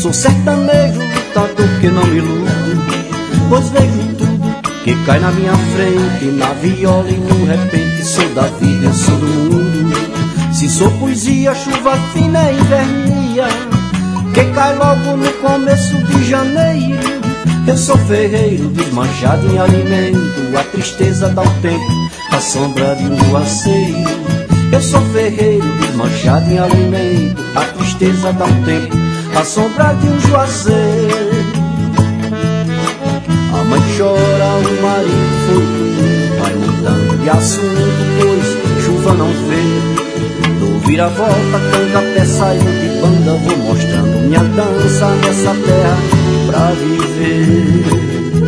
Sou sertanejo, lutador que não me iludo, pois vejo tudo que cai na minha frente, na viola e no repente. Sou da vida, eu sou do mundo. Se sou poesia, chuva fina e invernia, que cai logo no começo de janeiro. Eu sou ferreiro, desmanchado em alimento, a tristeza dá o tempo, a sombra de um juazeiro. Eu sou ferreiro, desmanchado em alimento, a tristeza dá um tempo, a sombra de um juazeiro. A mãe chora, o marido foi, vai mudando de assunto, pois chuva não vê. Dou vira-volta, canga-pé, saio de banda, vou mostrando minha dança nessa terra pra viver.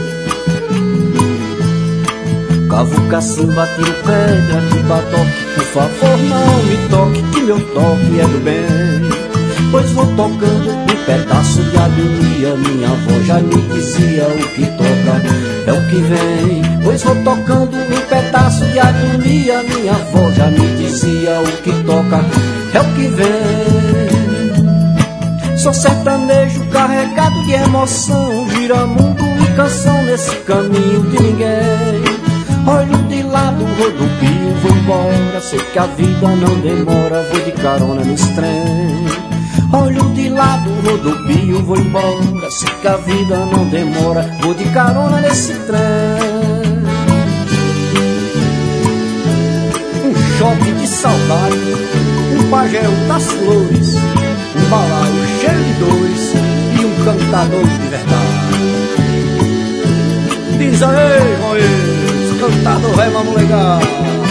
Cavo cacimba, tiro pedra de batoque, por favor não me toque, que meu toque é do bem. Pois vou tocando um pedaço de agonia, minha avó já me dizia, o que toca é o que vem. Pois vou tocando um pedaço de agonia, minha avó já me dizia, o que toca é o que vem. Sou sertanejo carregado de emoção, giramundo e canção nesse caminho de ninguém. Olho de lado, rodopio, vou embora, sei que a vida não demora, vou de carona nos trem. Olho de lado, rodopio, vou embora, sei que a vida não demora, vou de carona nesse trem. Um choque de saudade, um pajéu das flores, um balaio cheio de dores e um cantador de verdade. Diz aí, Moisés, cantador é uma molecada.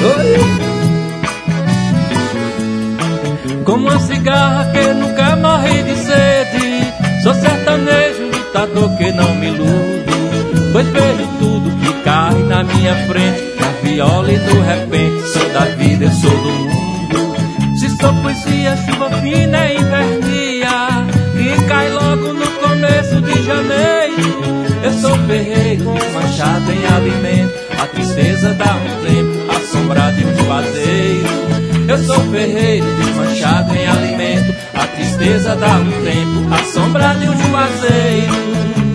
Como uma cigarra que nunca morre de sede, sou sertanejo, lutador que não me iludo, pois vejo tudo que cai na minha frente, na viola e no repente. Sou da vida, eu sou do mundo. Se sou poesia, chuva fina e invernia, que cai logo no começo de janeiro. Eu sou ferreiro, desmanchado em alimento, a tristeza dá um tempo, a sombra de um juazeiro. Eu sou ferreiro, desmanchado em alimento, a tristeza dá um tempo, a sombra de um juazeiro.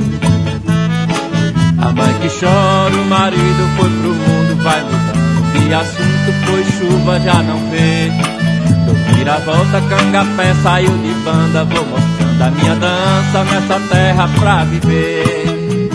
A mãe que chora, o marido foi pro mundo, vai mudando de assunto, pois chuva já não vê. Dou vira-volta, canga-pé, saio de banda, vou mostrando a minha dança nessa terra pra viver.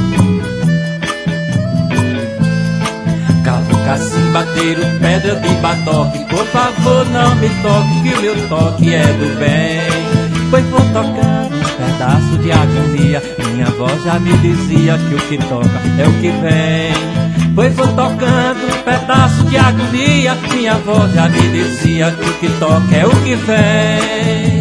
Cavo, cacimba, tiro pedra de batoque, por favor não me toque, que o meu toque é do bem. Pois vou tocar um pedaço de agonia, minha avó já me dizia que o que toca é o que vem. Pois vou tocando um pedaço de agonia, minha avó já me dizia que o que toca é o que vem.